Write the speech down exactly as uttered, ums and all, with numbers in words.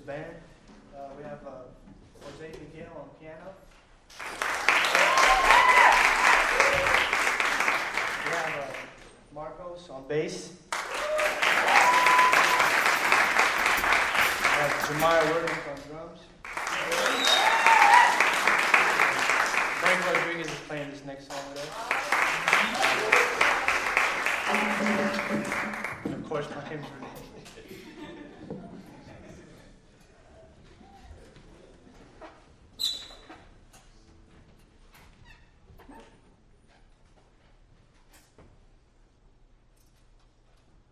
band. Uh, we have uh, Jose Miguel on piano. We have uh, Marcos on bass. We have Jemiah Williams on drums. Frank Rodriguez is playing this next song with us. And of course, my name's Renee.